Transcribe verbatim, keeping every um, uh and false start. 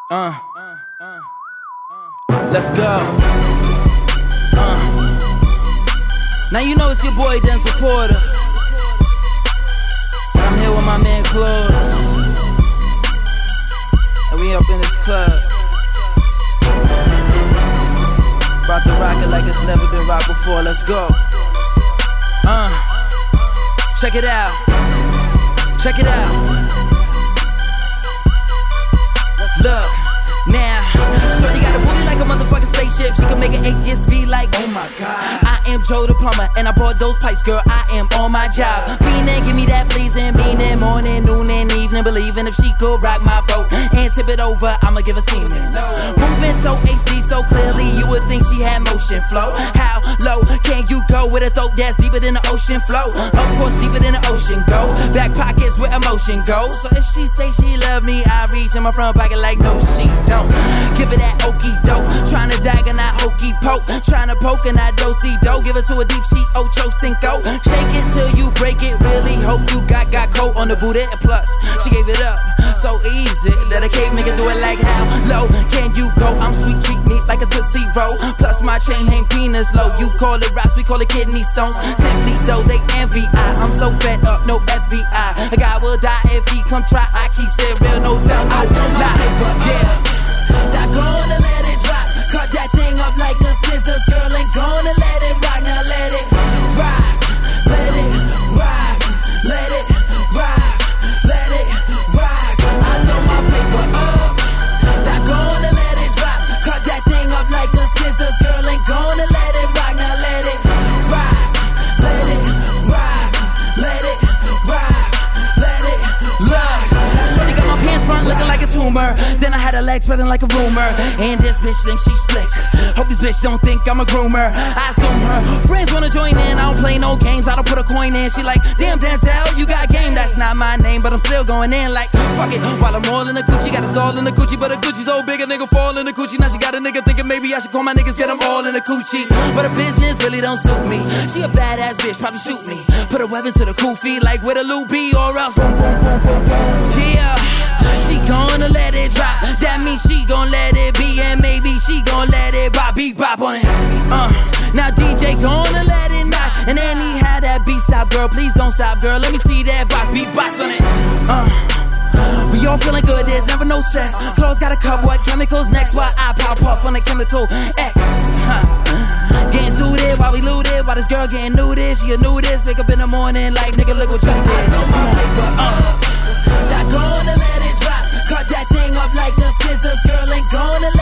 Uh, let's go. Uh, now you know it's your boy Denzel Porter. And I'm here with my man Claude, and we up in this club, about to rock it like it's never been rocked before. Let's go. Uh, check it out. Check it out. Look, now, shorty got a booty like a motherfucking spaceship. She can make an H S V like, oh my god. I am Joe the plumber, and I bought those pipes, girl. I am on my job. Fiendin', give me that pleasing, meaning morning, noon, and evening. Believing if she could rock my boat and tip it over, I'ma give her semen. Moving so H D, so clearly, you would think she had motion flow. How low can you go with a throat that's deeper than the ocean flow? Of course, deeper than the ocean go. Back pockets where emotion goes. So if she say she love me, I reach in my front pocket like no, she don't. Give her that okey doke. Tryna dag and I hokey poke. Tryna poke and I do see dough. Give her to a deep, she ocho cinco. Shake it till you break it. Really hope you got got coat on the booty. And plus, she gave it up so easy that a cake nigga do it like how low can you go? I'm sweet, treat me like a Tootsie Roll. Plus my chain hang penis low. You call it rocks, we call it kidney stones. Simply though, they envy I. I'm so fed up, no F B I. A guy will die if he come try. I keep it real, no tell, no lie. Yeah. Not gonna let it drop. Cut that thing up like the scissors. Girl ain't gonna let it rock. Now let it rock. Let it rock. Let it rock. Let it rock. I know my paper up. Not gonna let it drop. Cut that thing up like the scissors. Girl ain't gonna let it rock. Now let it rock. Let it rock. Let it rock. Let it rock. Shorty got my pants front looking like a tumor. Then I had her legs spreading like a rumor. And this bitch thinks she slick. Hope this bitch don't think I'm a groomer. I assume her friends wanna join in. I don't play no games, I don't put a coin in. She like, damn Denzel, you got game. That's not my name, but I'm still going in like, fuck it. While I'm all in the coochie, got a stall in the coochie. But a Gucci's so big, a nigga fall in the coochie. Now she got a nigga thinking maybe I should call my niggas, get them all in the coochie. But her business really don't suit me. She a badass bitch, probably shoot me. Put a weapon to the koofy, like where the loot be, or else boom, boom, boom, boom, boom. Yeah. She gonna let it drop. That means she gon' let it be. And maybe she gon' let it bop, beat bop on it. Uh, now D J gonna let it knock. And then he had that beat stop, girl. Please don't stop, girl. Let me see that box, beat box on it. Uh, we all feeling good, there's never no stress. Clothes got a cover, what chemicals next? Why I pop off on the chemical X. Huh. Getting suited while we looted. While this girl getting nudist, she a nudist. Wake up in the morning like, nigga, look what you did. Come on, uh, not gonna let it drop. Cut that thing up like the scissors. Girl ain't gonna